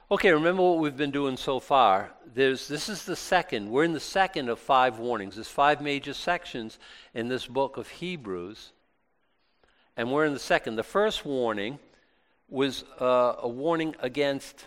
Okay, remember what we've been doing so far. This is the second. We're in the second of 5 warnings. There's 5 major sections in this book of Hebrews, and we're in the second. The first warning was a warning against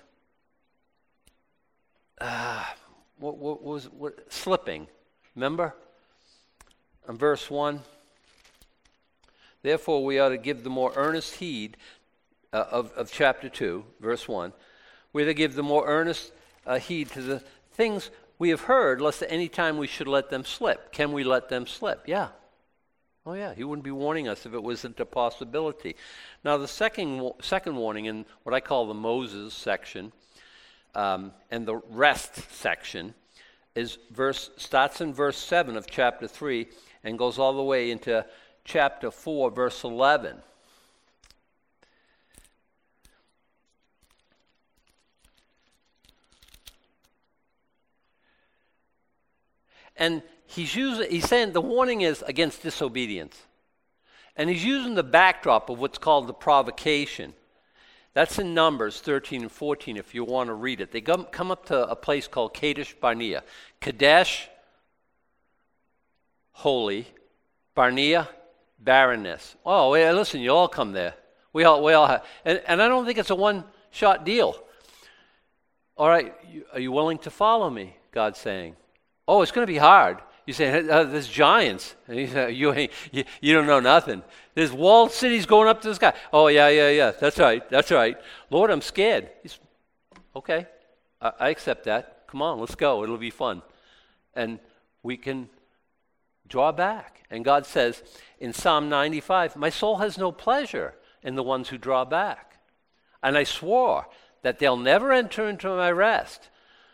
slipping. Remember? In verse 1, therefore we ought to give the more earnest heed of chapter 2, verse 1. We're to give the more earnest heed to the things we have heard, lest at any time we should let them slip. Can we let them slip? Yeah. Oh yeah, he wouldn't be warning us if it wasn't a possibility. Now the second warning in what I call the Moses section and the rest section starts in verse 7 of chapter 3 and goes all the way into chapter 4, verse 11. And he's saying the warning is against disobedience. And he's using the backdrop of what's called the provocation. That's in Numbers 13 and 14 if you want to read it. They come up to a place called Kadesh Barnea. Kadesh, holy. Barnea, barrenness. Oh, wait, listen, you all come there. We all have. And I don't think it's a one-shot deal. All right, are you willing to follow me? God's saying. Oh, it's going to be hard. You say, there's giants. And you say, you don't know nothing. There's walled cities going up to the sky. Oh, yeah. That's right. Lord, I'm scared. Okay, I accept that. Come on, let's go. It'll be fun. And we can draw back. And God says in Psalm 95, my soul has no pleasure in the ones who draw back. And I swore that they'll never enter into my rest.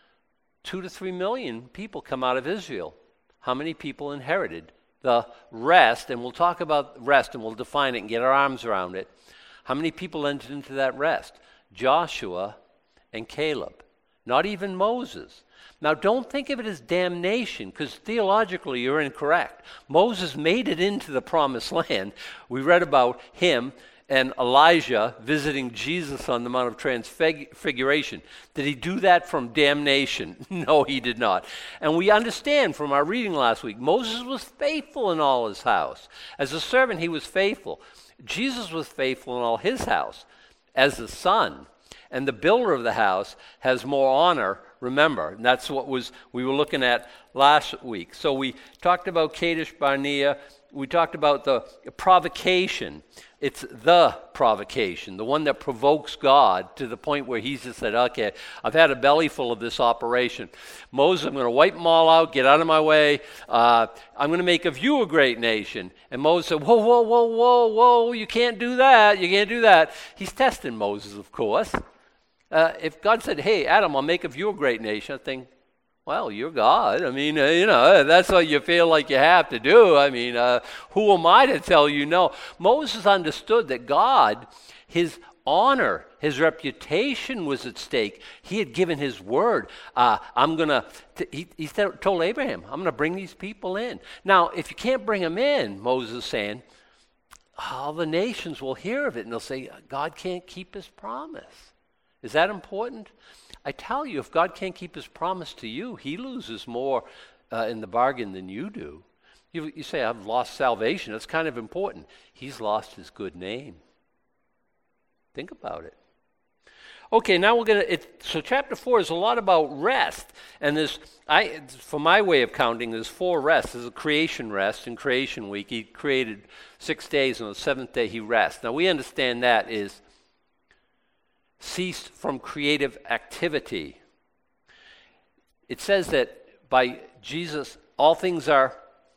2 to 3 million people come out of Israel. How many people inherited the rest? And we'll talk about rest and we'll define it and get our arms around it. How many people entered into that rest? Joshua and Caleb. Not even Moses. Now don't think of it as damnation, because theologically you're incorrect. Moses made it into the promised land. We read about him and Elijah visiting Jesus on the Mount of Transfiguration. Did he do that from damnation? No, he did not. And we understand from our reading last week, Moses was faithful in all his house. As a servant, he was faithful. Jesus was faithful in all his house as a son. And the builder of the house has more honor, remember. And that's what we were looking at last week. So we talked about Kadesh Barnea. We talked about the provocation. It's the provocation, the one that provokes God to the point where he's just said, okay, I've had a belly full of this operation. Moses, I'm going to wipe them all out, get out of my way. I'm going to make of you a great nation. And Moses said, whoa, you can't do that. You can't do that. He's testing Moses, of course. If God said, hey, Adam, I'll make of you a great nation, I think, well, you're God. I mean, that's what you feel like you have to do. I mean, who am I to tell you no? Moses understood that God, his honor, his reputation was at stake. He had given his word. He told Abraham, I'm going to bring these people in. Now, if you can't bring them in, Moses is saying, all the nations will hear of it, and they'll say, God can't keep his promise. Is that important? I tell you, if God can't keep his promise to you, he loses more in the bargain than you do. You say, I've lost salvation. That's kind of important. He's lost his good name. Think about it. Okay, now so chapter 4 is a lot about rest. And for my way of counting, there's 4 rests. There's a creation rest in creation week. He created 6 days, and on the 7th day he rests. Now we understand that is ceased from creative activity. It says that by Jesus, all things are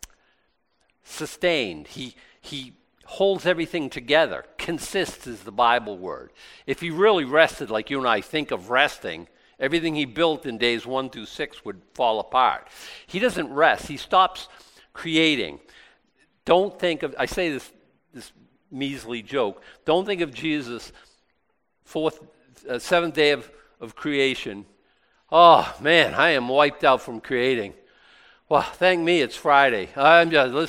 sustained. He holds everything together. Consists is the Bible word. If he really rested like you and I think of resting, everything he built in days 1 through 6 would fall apart. He doesn't rest. He stops creating. Don't think of, I say this measly joke, don't think of Jesus 7th day of creation. Oh man, I am wiped out from creating. Well, thank me, it's Friday. I'm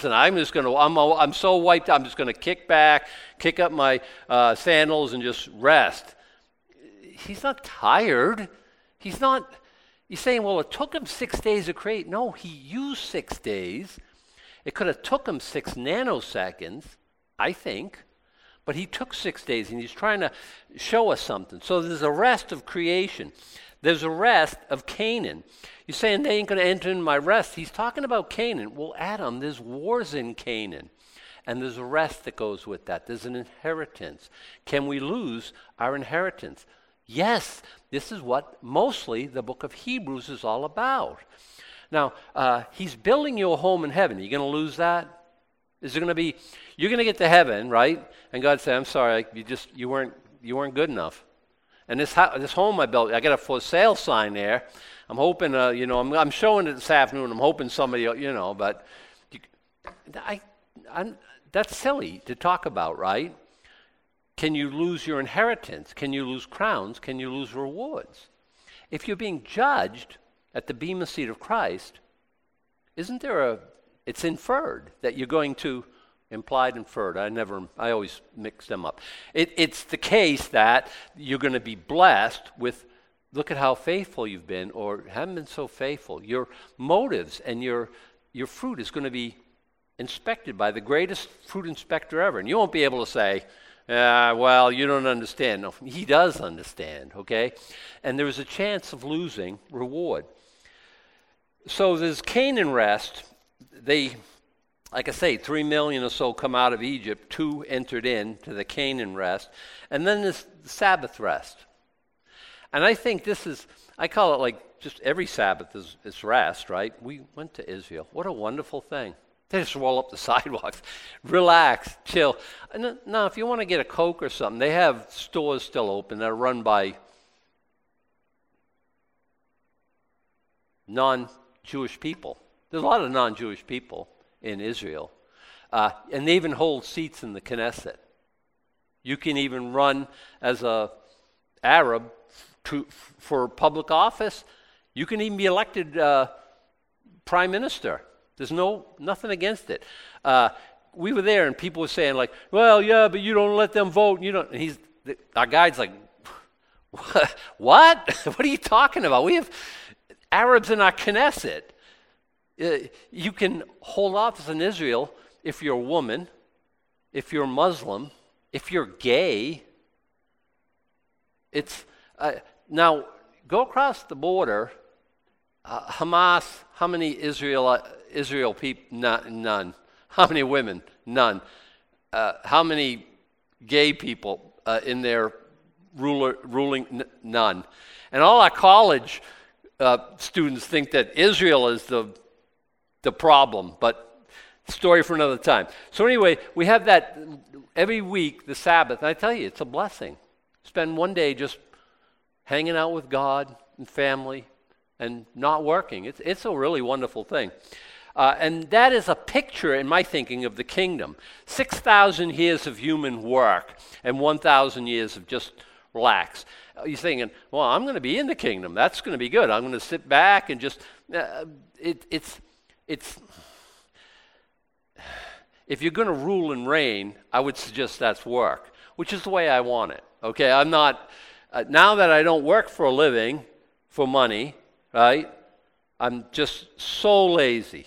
so wiped out. I'm just going to kick up my sandals and just rest. he's not tired. He's not, you're saying, well, it took him 6 days to create. No, he used 6 days. It could have took him 6 nanoseconds, I think. But he took 6 days, and he's trying to show us something. So there's a rest of creation. There's a rest of Canaan. You're saying they ain't going to enter in my rest. He's talking about Canaan. Well, Adam, there's wars in Canaan. And there's a rest that goes with that. There's an inheritance. Can we lose our inheritance? Yes, this is what mostly the book of Hebrews is all about. Now, he's building you a home in heaven. Are you going to lose that? Is it going to be, you're going to get to heaven, right? And God said, I'm sorry, you weren't good enough. And this home I built, I got a for sale sign there. I'm hoping, I'm showing it this afternoon. I'm hoping somebody, but that's silly to talk about, right? Can you lose your inheritance? Can you lose crowns? Can you lose rewards? If you're being judged at the bema seat of Christ, it's inferred that you're going to, implied, inferred. I always mix them up. It's the case that you're going to be blessed with, look at how faithful you've been, or haven't been so faithful. Your motives and your fruit is going to be inspected by the greatest fruit inspector ever. And you won't be able to say, well, you don't understand. No, he does understand, okay? And there is a chance of losing reward. So there's Canaan rest. They, like I say, 3 million or so come out of Egypt. 2 entered into the Canaan rest. And then there's the Sabbath rest. And I think I call it like just every Sabbath is rest, right? We went to Israel. What a wonderful thing. They just roll up the sidewalks, relax, chill. Now, if you want to get a Coke or something, they have stores still open that are run by non-Jewish people. There's a lot of non-Jewish people in Israel. And they even hold seats in the Knesset. You can even run as an Arab for public office. You can even be elected prime minister. There's nothing against it. We were there, and people were saying, like, well, yeah, but you don't let them vote. And our guide's like, what? What are you talking about? We have Arabs in our Knesset. You can hold office in Israel if you're a woman, if you're Muslim, if you're gay. Now, go across the border. Hamas, how many Israel people? None. How many women? None. How many gay people in their ruling? None. And all our college students think that Israel is the problem, but story for another time. So anyway, we have that every week, the Sabbath. And I tell you, it's a blessing. Spend one day just hanging out with God and family and not working. It's a really wonderful thing. And that is a picture, in my thinking, of the kingdom. 6,000 years of human work and 1,000 years of just relax. You're thinking, well, I'm going to be in the kingdom. That's going to be good. I'm going to sit back and just, it's if you're going to rule and reign, I would suggest that's work, which is the way I want it. Okay, I'm not, now that I don't work for a living, for money, right? I'm just so lazy.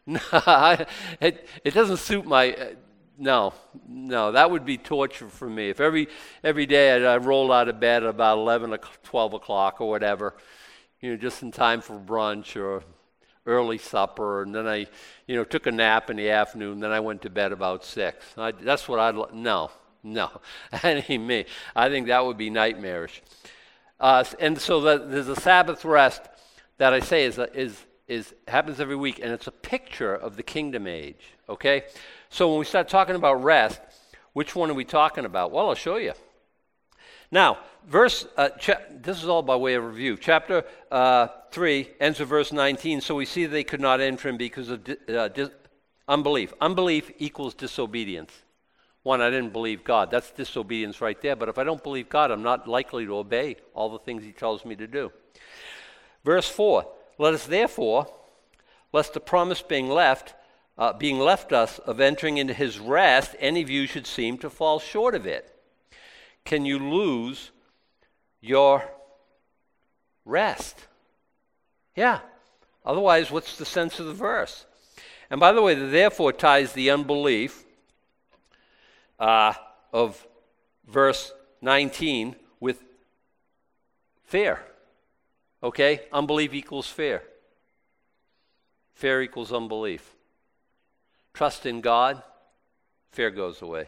It doesn't suit my, no, that would be torture for me. If every day I rolled out of bed at about 11 or 12 o'clock or whatever, just in time for brunch or early supper, and then I, took a nap in the afternoon, then I went to bed about 6. That's what no, that ain't me. I think that would be nightmarish. And so there's a Sabbath rest that I say is happens every week, and it's a picture of the kingdom age, okay? So when we start talking about rest, which one are we talking about? Well, I'll show you. Now, this is all by way of review. Chapter 3 ends with verse 19, so we see they could not enter him because of unbelief. Unbelief equals disobedience. One, I didn't believe God. That's disobedience right there. But if I don't believe God, I'm not likely to obey all the things he tells me to do. Verse 4, let us therefore, lest the promise being left us of entering into his rest, any of you should seem to fall short of it. Can you lose your rest. Yeah. Otherwise, what's the sense of the verse? And by the way, the therefore ties the unbelief of verse 19 with fear. Okay? Unbelief equals fear. Fear equals unbelief. Trust in God, fear goes away.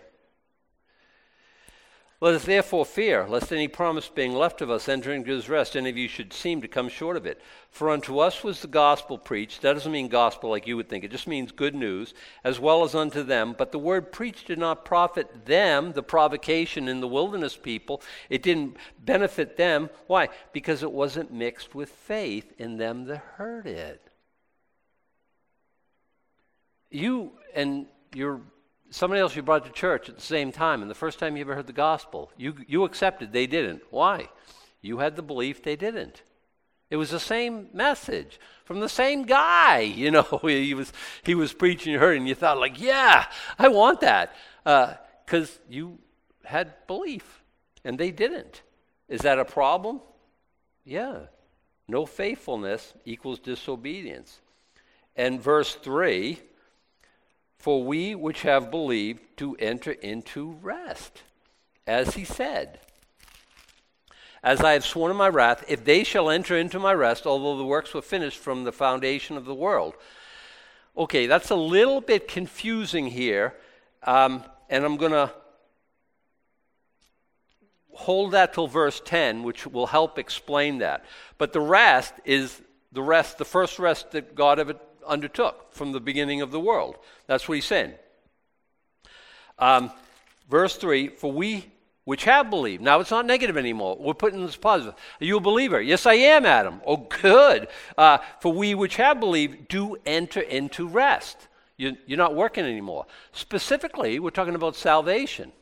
Let us therefore fear, lest any promise being left of us enter into his rest, any of you should seem to come short of it. For unto us was the gospel preached. That doesn't mean gospel like you would think. It just means good news, as well as unto them. But the word preached did not profit them, the provocation in the wilderness people. It didn't benefit them. Why? Because it wasn't mixed with faith in them that heard it. You and somebody else you brought to church at the same time, and the first time you ever heard the gospel, you accepted, they didn't. Why? You had the belief, they didn't. It was the same message from the same guy. You know, he was preaching, you heard it, and you thought like, yeah, I want that. Because you had belief, and they didn't. Is that a problem? Yeah. No faithfulness equals disobedience. And verse 3, for we which have believed do enter into rest, as he said. As I have sworn in my wrath, if they shall enter into my rest, although the works were finished from the foundation of the world. Okay, that's a little bit confusing here, and I'm going to hold that till verse 10, which will help explain that. But the rest is the first rest that God ever undertook from the beginning of the world. That's what he's saying. Verse 3, for we which have believed. Now it's not negative anymore. We're putting this positive. Are you a believer? Yes, I am, Adam. Oh, good. For we which have believed do enter into rest. You're not working anymore. Specifically, we're talking about salvation.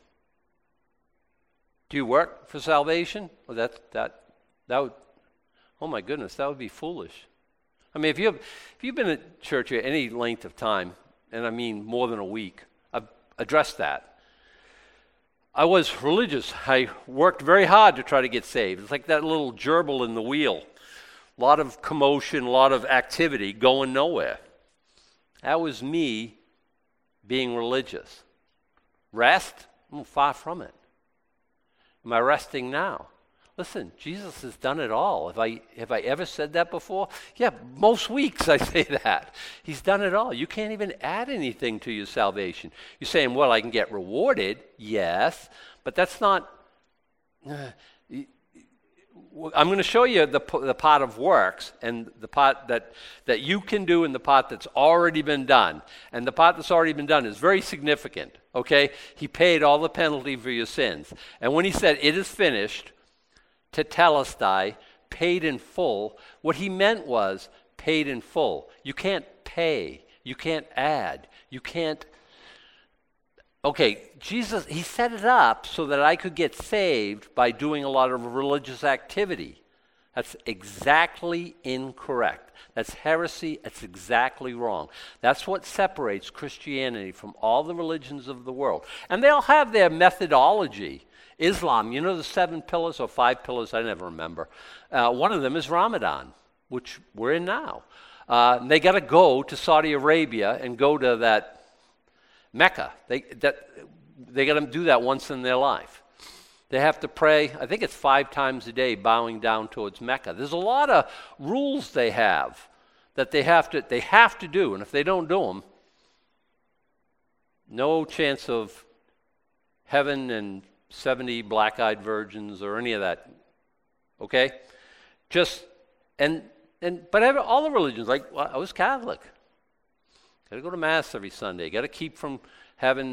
Do you work for salvation? Well, that would, oh my goodness, that would be foolish. I mean, if you've been at church any length of time, and I mean more than a week, I've addressed that. I was religious. I worked very hard to try to get saved. It's like that little gerbil in the wheel. A lot of commotion, a lot of activity, going nowhere. That was me being religious. Rest? I'm far from it. Am I resting now? Listen, Jesus has done it all. Have I ever said that before? Yeah, most weeks I say that. He's done it all. You can't even add anything to your salvation. You're saying, well, I can get rewarded. Yes, but that's not... I'm going to show you the part of works and the part that you can do and the part that's already been done. And the part that's already been done is very significant, okay? He paid all the penalty for your sins. And when he said, it is finished... tetelestai, paid in full, what he meant was paid in full. You can't pay. You can't add. You can't... Okay, Jesus, he set it up so that I could get saved by doing a lot of religious activity. That's exactly incorrect. That's heresy. That's exactly wrong. That's what separates Christianity from all the religions of the world. And they all have their methodology. Islam, you know the 7 pillars or 5 pillars, I never remember. One of them is Ramadan, which we're in now. They got to go to Saudi Arabia and go to that Mecca. They got to do that once in their life. They have to pray, I think it's 5 times a day, bowing down towards Mecca. There's a lot of rules they have that they have to do, and if they don't do them, no chance of heaven and 70 black-eyed virgins or any of that. Okay? But all the religions, like, well, I was Catholic. Got to go to Mass every Sunday. Got to keep from having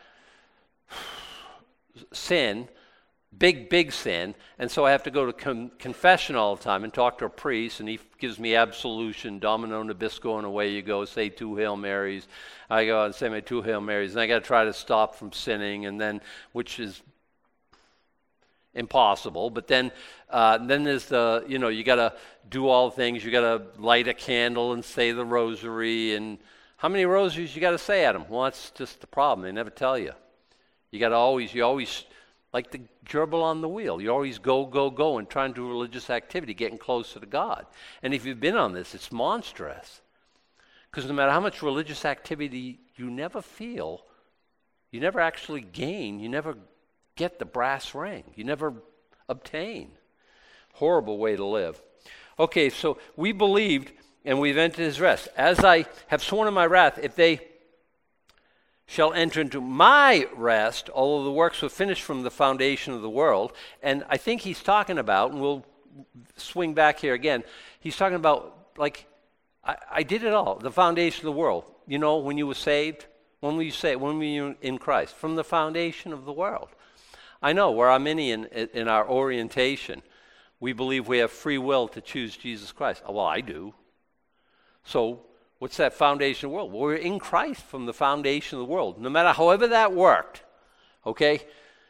sin, big sin. And so I have to go to confession all the time and talk to a priest, and he gives me absolution, Domino Nabisco, and away you go, say 2 Hail Marys. I go out and say my 2 Hail Marys, and I got to try to stop from sinning, and then, which is impossible. But then there's the, you got to do all the things. You got to light a candle and say the rosary, and how many rosaries you got to say at them? Well, that's just the problem. They never tell you. You always like the gerbil on the wheel. You always go, go, go, and trying to do religious activity, getting closer to God. And if you've been on this, it's monstrous. Because no matter how much religious activity you never feel, you never actually gain, you never get the brass ring, you never obtain. Horrible way to live. Okay, so we believed and we've entered his rest. As I have sworn in my wrath, if they shall enter into my rest, although the works were finished from the foundation of the world. And I think he's talking about, and we'll swing back here again, he's talking about, like, I did it all, the foundation of the world. You know, when you were saved, when were you saved? When were you in Christ? From the foundation of the world. I know, we're Arminian in our orientation. We believe we have free will to choose Jesus Christ. Well, I do. So, what's that foundation of the world? Well, we're in Christ from the foundation of the world. No matter however that worked, okay?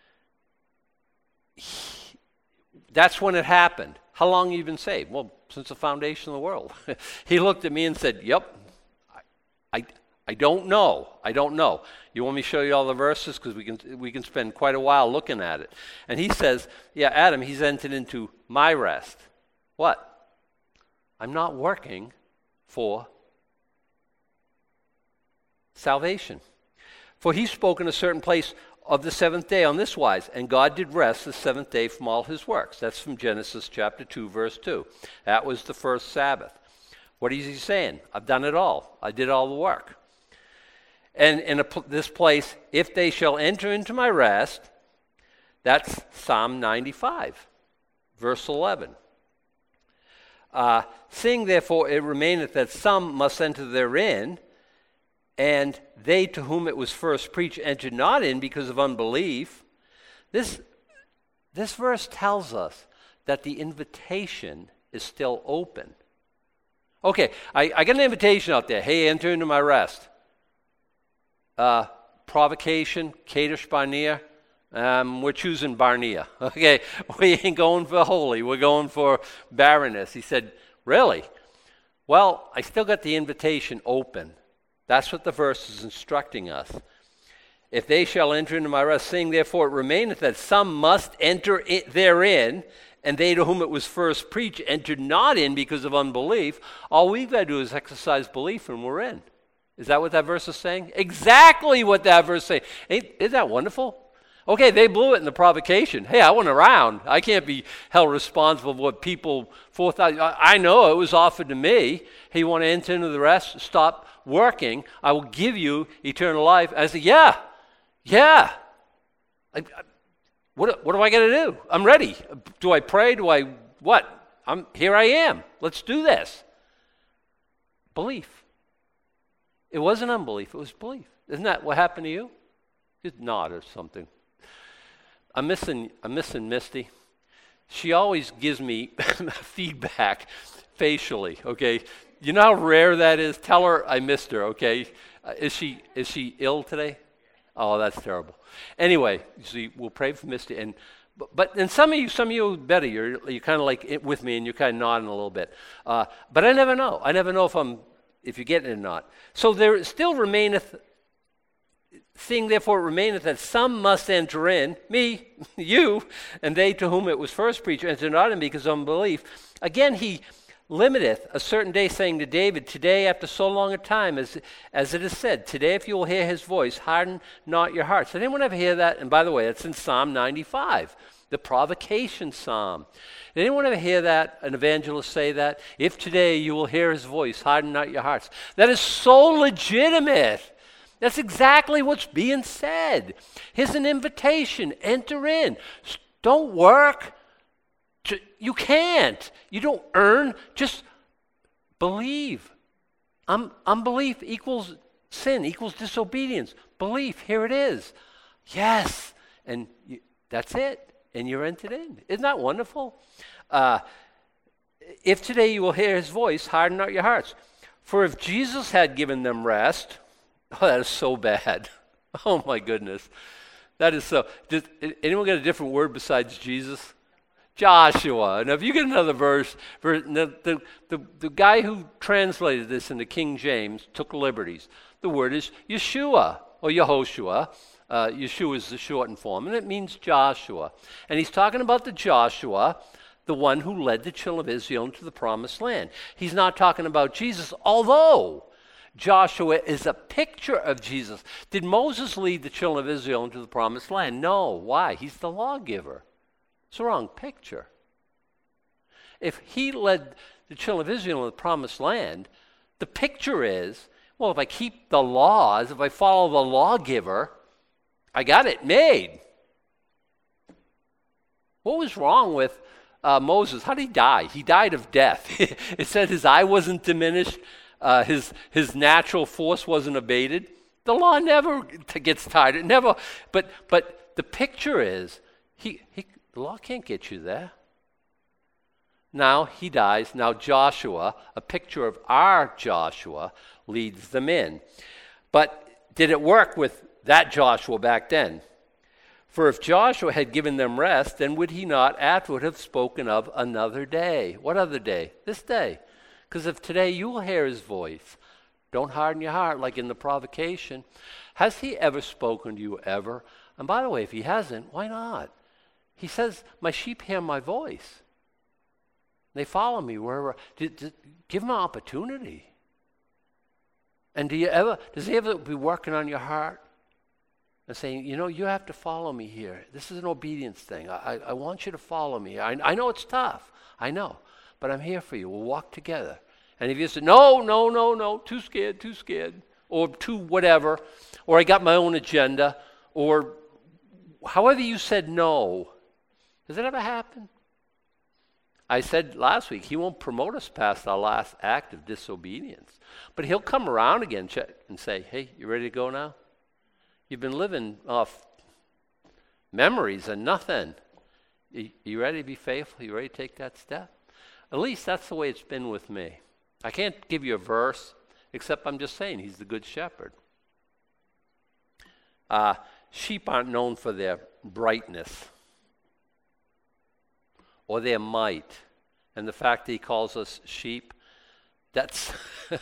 That's when it happened. How long have you been saved? Well, since the foundation of the world. He looked at me and said, yep, I don't know. I don't know. You want me to show you all the verses? Because we can spend quite a while looking at it. And he says, yeah, Adam, he's entered into my rest. What? I'm not working for salvation. For he spoke in a certain place of the seventh day on this wise, and God did rest the seventh day from all his works. That's from Genesis chapter 2, verse 2. That was the first Sabbath. What is he saying? I've done it all. I did all the work. And in this place, if they shall enter into my rest, that's Psalm 95, verse 11. Seeing therefore it remaineth that some must enter therein, and they to whom it was first preached entered not in because of unbelief. This verse tells us that the invitation is still open. Okay, I got an invitation out there. Hey, enter into my rest. Provocation, Kadesh Barnea. We're choosing Barnea. Okay, we ain't going for holy. We're going for barrenness. He said, really? Well, I still got the invitation open. That's what the verse is instructing us. If they shall enter into my rest, seeing therefore it remaineth that some must enter therein, and they to whom it was first preached entered not in because of unbelief, all we've got to do is exercise belief and we're in. Is that what that verse is saying? Exactly what that verse is saying. Isn't that wonderful? Okay, they blew it in the provocation. Hey, I went around. I can't be held responsible for what people 4,000. I know it was offered to me. Hey, you want to enter into the rest? Stop working. I will give you eternal life. I said, yeah. What do I got to do? I'm ready. Do I pray? What? Here I am. Let's do this. Belief. It wasn't unbelief. It was belief. Isn't that what happened to you? Just nod or something. I'm missing Misty. She always gives me feedback facially, okay? You know how rare that is? Tell her I missed her, okay? Is she ill today? Oh, that's terrible. Anyway, see, we'll pray for Misty. But some of you better. You're kind of like with me and you're kind of nodding a little bit. But I never know. I never know if you're getting it or not. So there still remaineth. Seeing therefore it remaineth that some must enter in, me, you, and they to whom it was first preached enter not in because of unbelief. Again, he limiteth a certain day, saying to David, today after so long a time, as it is said, today if you will hear his voice, harden not your hearts. Did anyone ever hear that? And by the way, that's in Psalm 95, the provocation psalm. Did anyone ever hear that, an evangelist say that? If today you will hear his voice, harden not your hearts. That is so legitimate. That's exactly what's being said. Here's an invitation. Enter in. Don't work. You can't. You don't earn. Just believe. Unbelief equals sin, equals disobedience. Belief, here it is. Yes. And that's it. And you're entered in. Isn't that wonderful? If today you will hear his voice, harden not your hearts. For if Jesus had given them rest... Oh, that is so bad. Oh, my goodness. That is so. Does anyone got a different word besides Jesus? Joshua. Now, if you get another verse, the guy who translated this into King James took liberties. The word is Yeshua or Yehoshua. Yeshua is the shortened form, and it means Joshua. And he's talking about the Joshua, the one who led the children of Israel into the promised land. He's not talking about Jesus, although Joshua is a picture of Jesus. Did Moses lead the children of Israel into the promised land? No. Why? He's the lawgiver. It's the wrong picture. If he led the children of Israel into the promised land, the picture is, well, if I keep the laws, if I follow the lawgiver, I got it made. What was wrong with Moses? How did he die? He died of death. It said his eye wasn't diminished. His natural force wasn't abated. The law never gets tired. It never. But the picture is, the law can't get you there. Now he dies. Now Joshua, a picture of our Joshua, leads them in. But did it work with that Joshua back then? For if Joshua had given them rest, then would he not afterward have spoken of another day? What other day? This day. Because if today you will hear his voice, don't harden your heart like in the provocation. Has he ever spoken to you ever? And by the way, if he hasn't, why not? He says, my sheep hear my voice. They follow me wherever. Give them an opportunity. And does he ever be working on your heart and saying, you have to follow me here. This is an obedience thing. I want you to follow me. I know it's tough. I know. But I'm here for you. We'll walk together. And if you say, no, too scared, or too whatever, or I got my own agenda, or however you said no, does it ever happen? I said last week, he won't promote us past our last act of disobedience. But he'll come around again and say, hey, you ready to go now? You've been living off memories and nothing. You ready to be faithful? You ready to take that step? At least that's the way it's been with me. I can't give you a verse, except I'm just saying he's the good shepherd. Sheep aren't known for their brightness or their might. And the fact that he calls us sheep, that's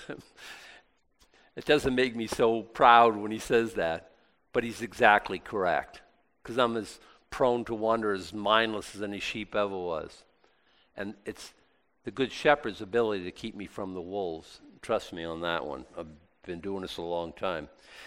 it doesn't make me so proud when he says that, but he's exactly correct, because I'm as prone to wander, as mindless as any sheep ever was. And it's the good shepherd's ability to keep me from the wolves. Trust me on that one. I've been doing this a long time.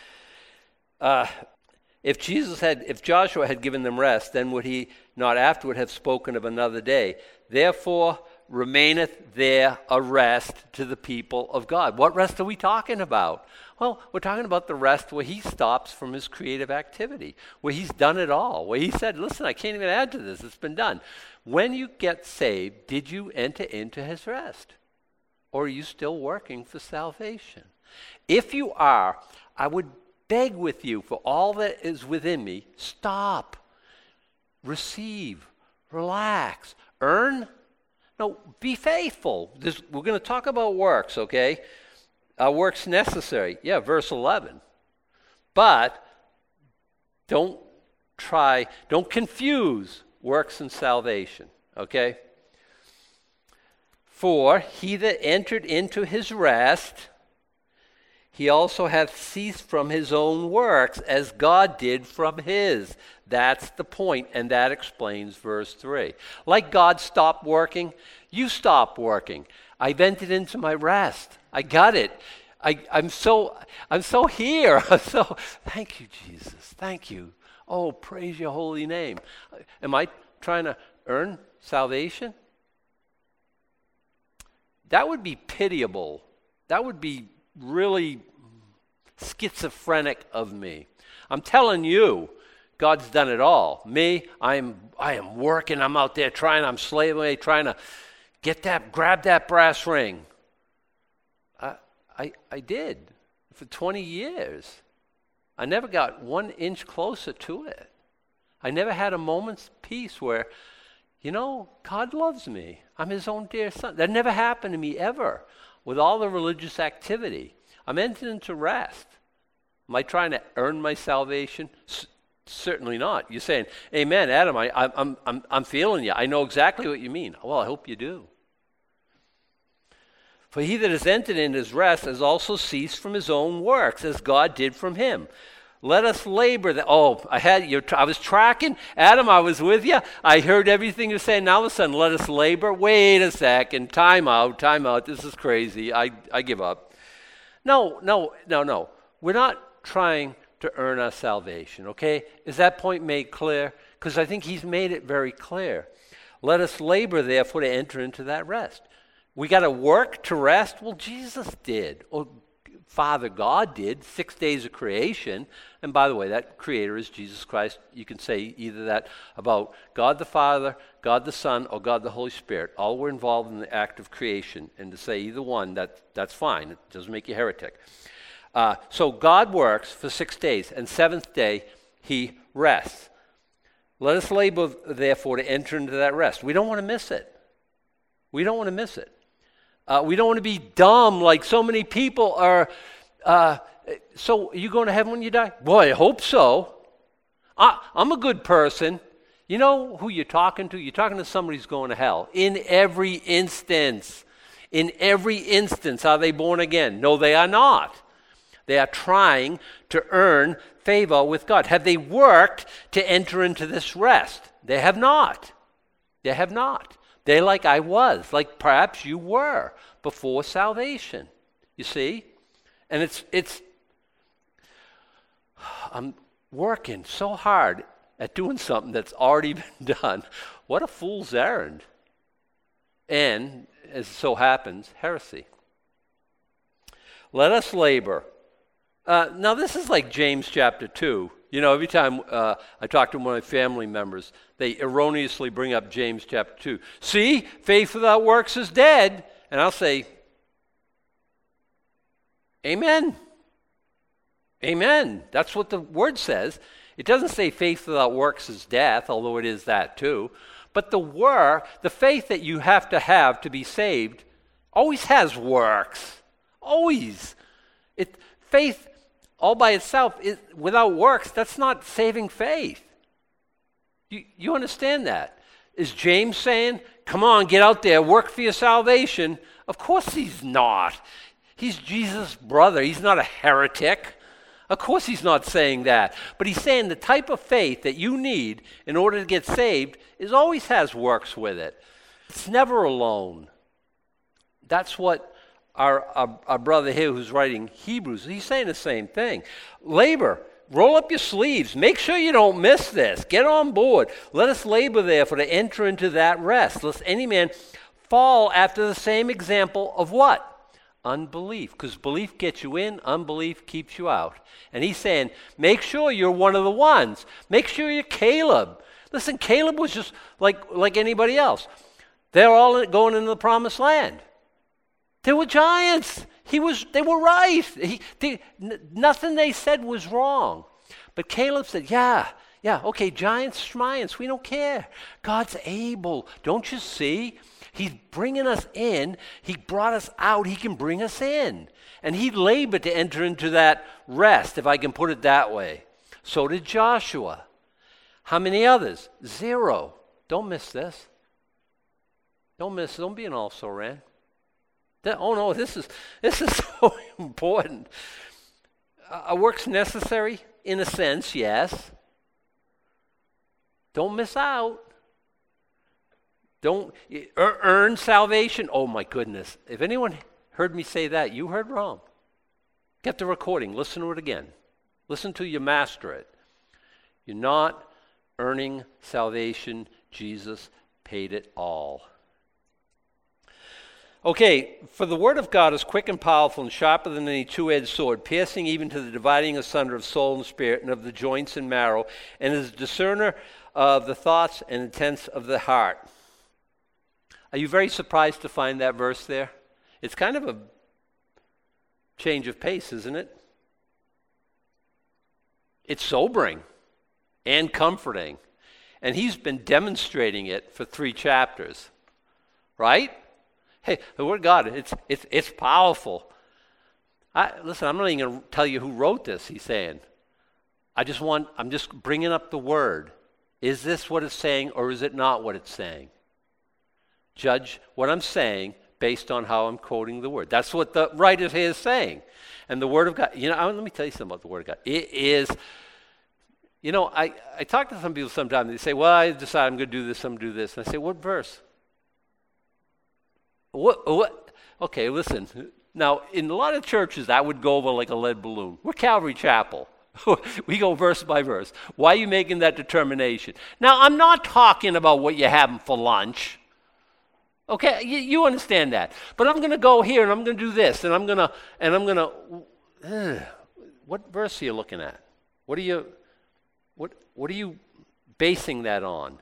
If Joshua had given them rest, then would he not afterward have spoken of another day? Therefore remaineth there a rest to the people of God. What rest are we talking about? Well, we're talking about the rest where he stops from his creative activity, where he's done it all, where he said, listen, I can't even add to this. It's been done. When you get saved, did you enter into his rest? Or are you still working for salvation? If you are, I would beg with you, for all that is within me, stop, receive, relax, earn. No, be faithful. We're going to talk about works, okay? Works necessary. Yeah, verse 11. But don't confuse works and salvation, okay? For he that entered into his rest, he also hath ceased from his own works, as God did from his. That's the point, and that explains verse 3. Like God stopped working, you stop working. I've entered into my rest. I got it. I'm so here. Thank you, Jesus. Thank you. Oh, praise your holy name. Am I trying to earn salvation? That would be pitiable. That would be really schizophrenic of me. I'm telling you, God's done it all. Me, I am working. I'm out there I'm slaving away, trying to grab that brass ring. I did for 20 years. I never got 1 inch closer to it. I never had a moment's peace where, God loves me. I'm his own dear son. That never happened to me ever with all the religious activity. I'm entering into rest. Am I trying to earn my salvation? Certainly not. You're saying, amen, Adam, I'm feeling you. I know exactly what you mean. Well, I hope you do. For he that has entered in his rest has also ceased from his own works, as God did from him. Let us labor. I was tracking. Adam, I was with you. I heard everything you're saying. Now all of a sudden, let us labor. Wait a second. Time out. This is crazy. I give up. No. We're not trying to earn our salvation, okay? Is that point made clear? Because I think he's made it very clear. Let us labor, therefore, to enter into that rest. We got to work to rest? Well, Jesus did. Or Father God did, 6 days of creation. And by the way, that creator is Jesus Christ. You can say either that about God the Father, God the Son, or God the Holy Spirit. All were involved in the act of creation. And to say either one, that's fine. It doesn't make you heretic. So God works for 6 days, and seventh day he rests. Let us labor, therefore, to enter into that rest. We don't want to miss it. We don't want to miss it. We don't want to be dumb like so many people are. So are you going to heaven when you die? Boy, I hope so. I'm a good person. You know who you're talking to? You're talking to somebody who's going to hell. In every instance, are they born again? No, they are not. They are trying to earn favor with God. Have they worked to enter into this rest? They have not. They're like I was, like perhaps you were before salvation. You see? And I'm working so hard at doing something that's already been done. What a fool's errand. And, as it so happens, heresy. Let us labor. Now, this is like James chapter 2. You know, every time I talk to one of my family members, they erroneously bring up James chapter 2. See, faith without works is dead. And I'll say, amen. Amen. That's what the word says. It doesn't say faith without works is death, although it is that too. But the faith that you have to be saved always has works. Always. Faith all by itself, without works, that's not saving faith. You understand that? Is James saying, come on, get out there, work for your salvation? Of course he's not. He's Jesus' brother. He's not a heretic. Of course he's not saying that. But he's saying the type of faith that you need in order to get saved always has works with it. It's never alone. That's what our brother here who's writing Hebrews, he's saying the same thing. Labor, roll up your sleeves. Make sure you don't miss this. Get on board. Let us labor therefore to enter into that rest, lest any man fall after the same example of what? Unbelief. Because belief gets you in, unbelief keeps you out. And he's saying, make sure you're one of the ones. Make sure you're Caleb. Listen, Caleb was just like anybody else. They're all going into the promised land. They were giants. They were right. Nothing they said was wrong. But Caleb said, yeah, okay, giants, we don't care. God's able. Don't you see? He's bringing us in. He brought us out. He can bring us in. And he labored to enter into that rest, if I can put it that way. So did Joshua. How many others? 0. Don't miss this. Don't miss it. Don't be an also-ran. This is so important. Are works necessary? In a sense, yes. Don't miss out. Don't earn salvation. Oh my goodness. If anyone heard me say that, you heard wrong. Get the recording. Listen to it again. Listen till you master it. You're not earning salvation. Jesus paid it all. Okay, for the word of God is quick and powerful and sharper than any two-edged sword, piercing even to the dividing asunder of soul and spirit and of the joints and marrow, and is a discerner of the thoughts and intents of the heart. Are you very surprised to find that verse there? It's kind of a change of pace, isn't it? It's sobering and comforting. And he's been demonstrating it for 3 chapters, right? Hey, the Word of God, it's powerful. Listen, I'm not even going to tell you who wrote this, he's saying. I'm just bringing up the Word. Is this what it's saying or is it not what it's saying? Judge what I'm saying based on how I'm quoting the word. That's what the writer here is saying. And the word of God, let me tell you something about the word of God. It is, I talk to some people sometimes, they say, well, I decide I'm going to do this, I'm going to do this. And I say, what verse? What? Okay, listen. Now, in a lot of churches, that would go over like a lead balloon. We're Calvary Chapel. We go verse by verse. Why are you making that determination? Now, I'm not talking about what you're having for lunch. Okay, you understand that. But I'm going to go here and I'm going to do this and I'm going to. What verse are you looking at? What are you basing that on?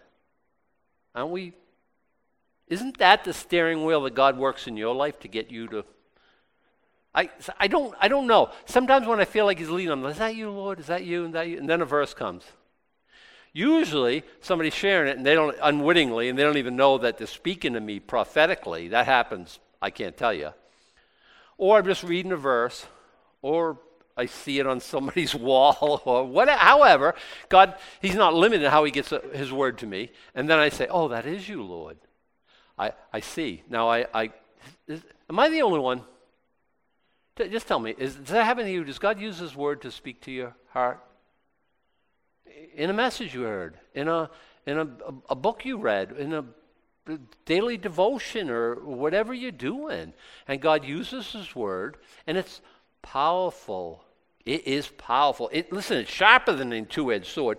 Isn't that the steering wheel that God works in your life to get you to? I don't know. Sometimes when I feel like He's leading, I'm like, is that you, Lord? Is that you? And then a verse comes. Usually, somebody's sharing it, and they don't unwittingly, and they don't even know that they're speaking to me prophetically. That happens. I can't tell you. Or I'm just reading a verse, or I see it on somebody's wall, or whatever. However, God, He's not limited how He gets His word to me. And then I say, oh, that is you, Lord. I see. Now, am I the only one? Just tell me, does that happen to you? Does God use His word to speak to your heart? In a message you heard, in a book you read, in a daily devotion or whatever you're doing. And God uses His word, and it's powerful. It is powerful. Listen, it's sharper than a two-edged sword.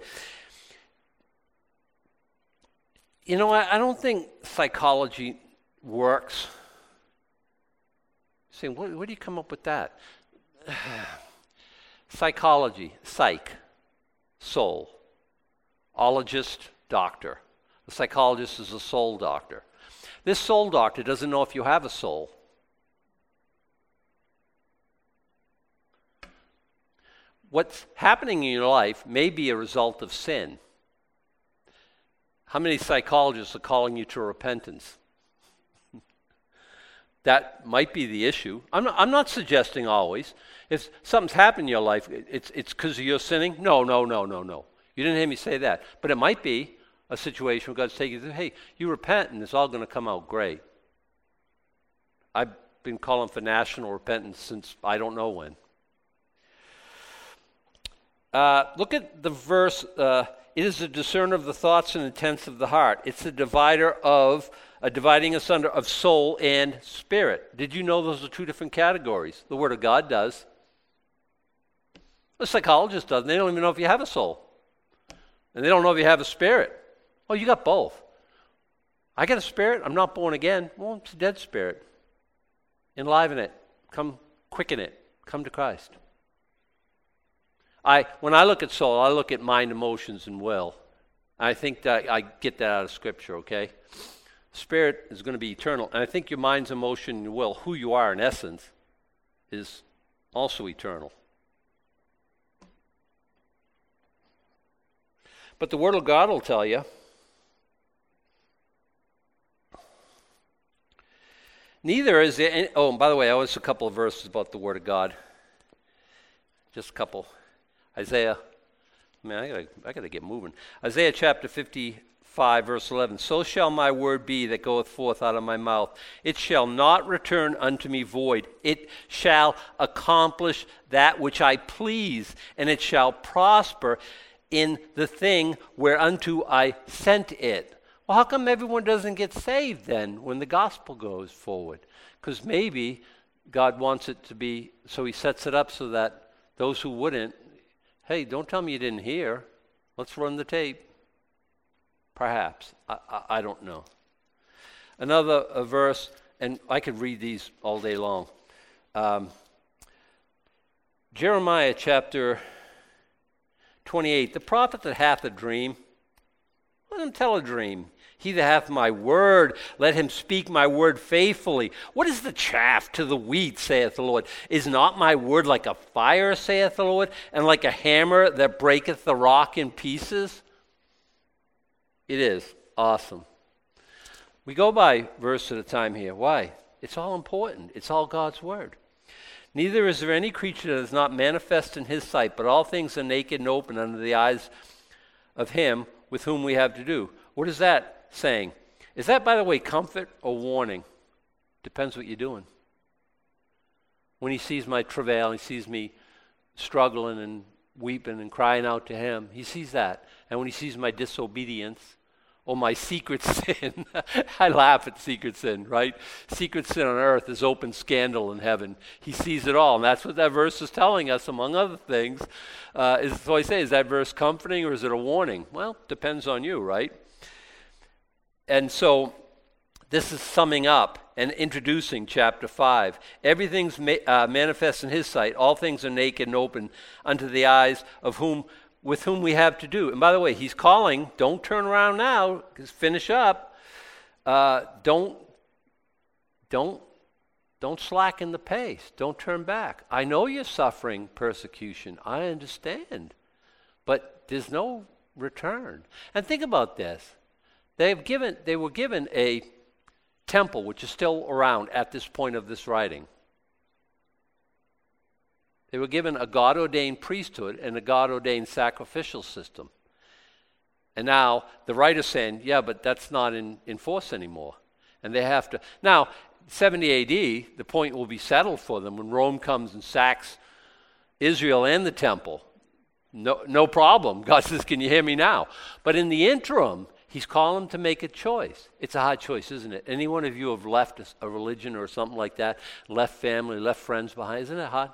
I don't think psychology works. Saying, where do you come up with that? Psychology, psych, soul. Ologist, doctor. The psychologist is a soul doctor. This soul doctor doesn't know if you have a soul. What's happening in your life may be a result of sin. How many psychologists are calling you to repentance? That might be the issue. I'm not suggesting always. If something's happened in your life, it's because of your sinning. No. You didn't hear me say that. But it might be a situation where God's taking you through, hey, you repent and it's all going to come out great. I've been calling for national repentance since I don't know when. Look at the verse. It is a discerner of the thoughts and intents of the heart. It's a dividing asunder of soul and spirit. Did you know those are two different categories? The Word of God does. The psychologist doesn't. They don't even know if you have a soul. And they don't know if you have a spirit. Oh, you got both. I got a spirit. I'm not born again. Well, it's a dead spirit. Enliven it. Come quicken it. Come to Christ. When I look at soul, I look at mind, emotions, and will. I think that I get that out of Scripture, okay? Spirit is going to be eternal. And I think your mind's emotion and your will, who you are in essence, is also eternal. But the Word of God will tell you. Neither is there any, and by the way, I was a couple of verses about the Word of God. Just a couple. Isaiah, I got to get moving. Isaiah chapter 55, verse 11. So shall my word be that goeth forth out of my mouth. It shall not return unto me void. It shall accomplish that which I please, and it shall prosper in the thing whereunto I sent it. Well, how come everyone doesn't get saved then when the gospel goes forward? Because maybe God wants it to be, so He sets it up so that those who wouldn't, hey, don't tell me you didn't hear. Let's run the tape. Perhaps. I don't know. Another verse, and I could read these all day long. Jeremiah chapter 28. The prophet that hath a dream, let him tell a dream. He that hath my word, let him speak my word faithfully. What is the chaff to the wheat, saith the Lord? Is not my word like a fire, saith the Lord, and like a hammer that breaketh the rock in pieces? It is. Awesome. We go by verse at a time here. Why? It's all important. It's all God's word. Neither is there any creature that is not manifest in His sight, but all things are naked and open under the eyes of Him with whom we have to do. What is that saying? Is that, by the way, comfort or warning? Depends what you're doing. When he sees my travail, he sees me struggling and weeping and crying out to him. He sees that. And when he sees my disobedience or my secret sin, I laugh at secret sin, right? Secret sin on earth is open scandal in heaven. He sees it all. And that's what that verse is telling us, among other things. So I say, is that verse comforting or is it a warning? Well, depends on you, right? And so this is summing up and introducing chapter 5. Everything's manifest in his sight. All things are naked and open unto the eyes of with whom we have to do. And by the way, he's calling, don't turn around now, because finish up. Don't slacken the pace. Don't turn back. I know you're suffering persecution. I understand. But there's no return. And think about this. They were given a temple, which is still around at this point of this writing. They were given a God-ordained priesthood and a God-ordained sacrificial system. And now the writer's saying, yeah, but that's not in force anymore. And they have to. Now, 70 AD, the point will be settled for them when Rome comes and sacks Israel and the temple. No problem. God says, can you hear me now? But in the interim, he's calling them to make a choice. It's a hard choice, isn't it? Any one of you have left a religion or something like that, left family, left friends behind. Isn't it hard?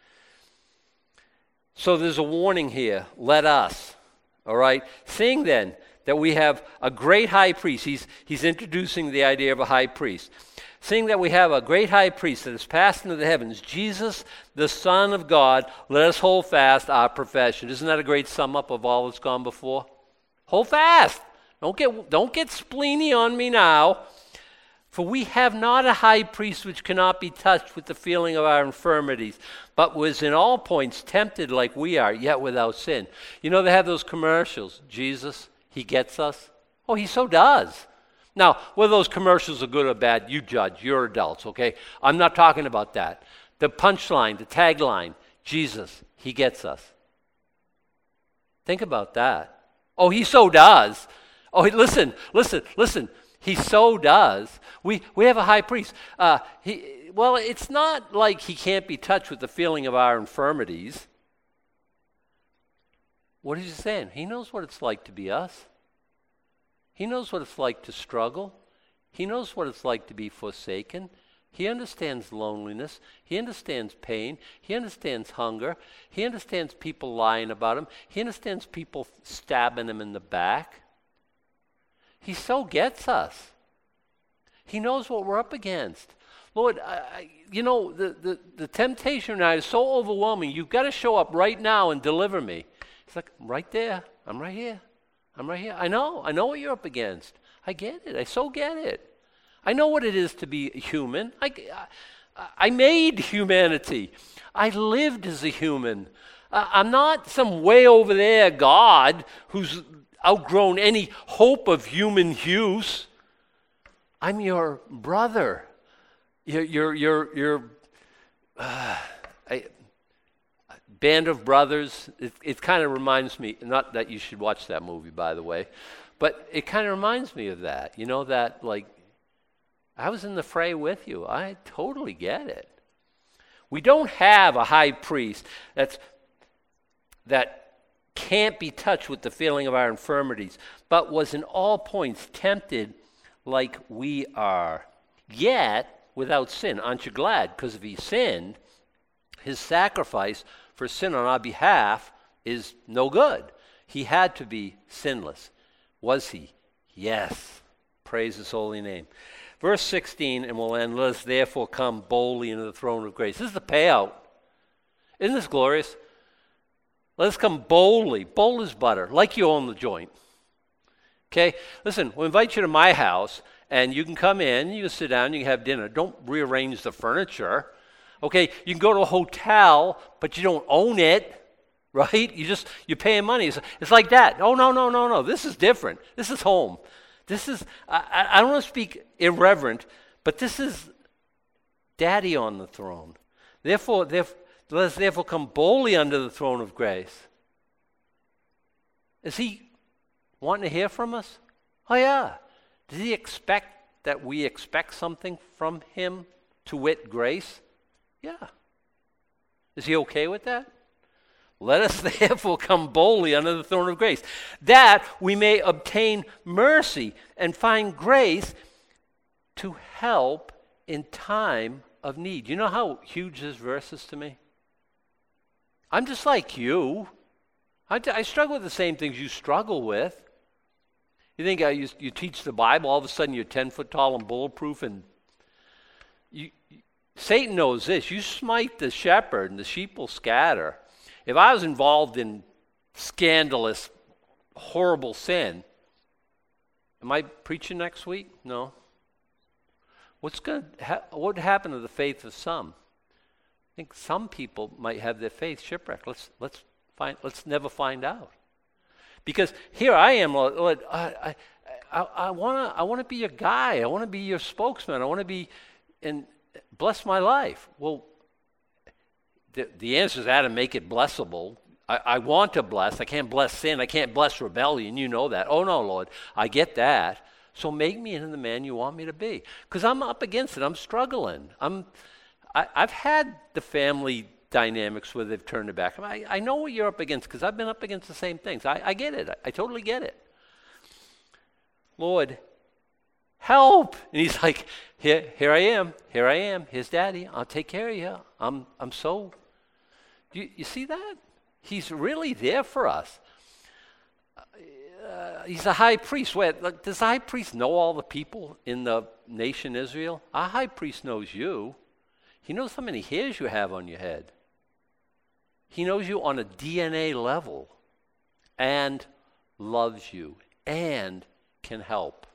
So there's a warning here. Let us, all right? Seeing then that we have a great high priest. He's introducing the idea of a high priest. Seeing that we have a great high priest that has passed into the heavens, Jesus, the Son of God, let us hold fast our profession. Isn't that a great sum up of all that's gone before? Hold fast. Don't get spleeny on me now. For we have not a high priest which cannot be touched with the feeling of our infirmities, but was in all points tempted like we are, yet without sin. You know, they have those commercials. Jesus, he gets us. Oh, he so does. Now, whether those commercials are good or bad, you judge. You're adults, okay? I'm not talking about that. The punchline, the tagline, Jesus, he gets us. Think about that. Oh, he so does. Oh, listen. He so does. We have a high priest. It's not like he can't be touched with the feeling of our infirmities. What is he saying? He knows what it's like to be us. He knows what it's like to struggle. He knows what it's like to be forsaken. He understands loneliness. He understands pain. He understands hunger. He understands people lying about him. He understands people stabbing him in the back. He so gets us. He knows what we're up against. Lord, the temptation now is so overwhelming. You've got to show up right now and deliver me. It's like, I'm right there. I'm right here. I know what you're up against. I get it. I so get it. I know what it is to be human. I made humanity. I lived as a human. I'm not some way over there God who's outgrown any hope of human use. I'm your brother. Your Band of Brothers. It kind of reminds me, not that you should watch that movie, by the way, but it kind of reminds me of that. You know, that like, I was in the fray with you. I totally get it. We don't have a high priest that can't be touched with the feeling of our infirmities, but was in all points tempted like we are, yet without sin. Aren't you glad? Because if he sinned, his sacrifice for sin on our behalf is no good. He had to be sinless. Was he? Yes. Praise his holy name. Verse 16, and we'll end. Let us therefore come boldly into the throne of grace. This is the payout. Isn't this glorious? Let us come boldly, bold as butter, like you own the joint. Okay? Listen, we'll invite you to my house, and you can come in, you can sit down, you can have dinner. Don't rearrange the furniture. Okay? You can go to a hotel, but you don't own it, right? You're paying money. It's like that. Oh, no. This is different. This is home. This is, I don't want to speak irreverent, but this is Daddy on the throne. Therefore, let us therefore come boldly under the throne of grace. Is he wanting to hear from us? Oh, yeah. Does he expect that we expect something from him, to wit, grace? Yeah. Is he okay with that? Let us therefore come boldly under the throne of grace, that we may obtain mercy and find grace to help in time of need. You know how huge this verse is to me? I'm just like you. I struggle with the same things you struggle with. You think you teach the Bible, all of a sudden you're 10 foot tall and bulletproof, and Satan knows this. You smite the shepherd and the sheep will scatter. If I was involved in scandalous, horrible sin, am I preaching next week? No. What would happen to the faith of some? I think some people might have their faith shipwrecked. Let's never find out. Because here I am, Lord, I want to be your guy. I want to be your spokesman. I want to be and bless my life. Well, the answer is how to make it blessable. I want to bless. I can't bless sin. I can't bless rebellion. You know that. Oh, no, Lord. I get that. So make me into the man you want me to be. Because I'm up against it. I'm struggling. I've had the family dynamics where they've turned their back. I know what you're up against because I've been up against the same things. I get it. I totally get it. Lord, help. And he's like, here I am. Here I am. Here's Daddy. I'll take care of you. I'm so... You see that? He's really there for us. He's a high priest. Wait, does the high priest know all the people in the nation Israel? Our high priest knows you. He knows how many hairs you have on your head. He knows you on a DNA level and loves you and can help.